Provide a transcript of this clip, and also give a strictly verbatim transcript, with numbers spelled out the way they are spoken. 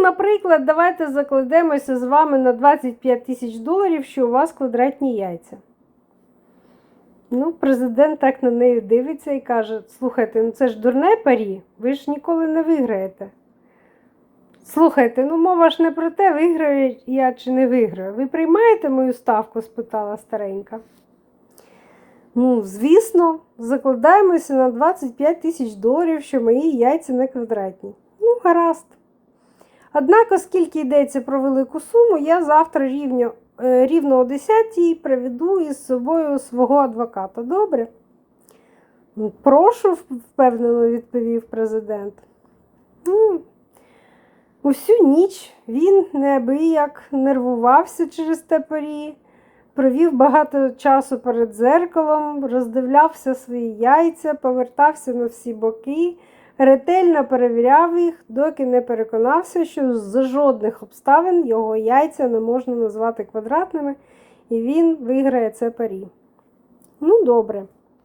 наприклад, давайте закладемося з вами на двадцять п'ять тисяч доларів, що у вас квадратні яйця. Ну, президент так на неї дивиться і каже: слухайте, ну це ж дурне парі, ви ж ніколи не виграєте. Слухайте, ну мова ж не про те, виграю я чи не виграю. Ви приймаєте мою ставку? Спитала старенька. Ну, звісно, закладаємося на двадцять п'ять тисяч доларів, що мої яйця не квадратні. Ну, гаразд. Однак, оскільки йдеться про велику суму, я завтра рівно, рівно о десятій приведу із собою свого адвоката. Добре? Ну, прошу, впевнено відповів президент. Ну, усю ніч він неабияк нервувався через те парі, провів багато часу перед дзеркалом, роздивлявся свої яйця, повертався на всі боки, ретельно перевіряв їх, доки не переконався, що за жодних обставин його яйця не можна назвати квадратними, і він виграє це парі. Ну, добре.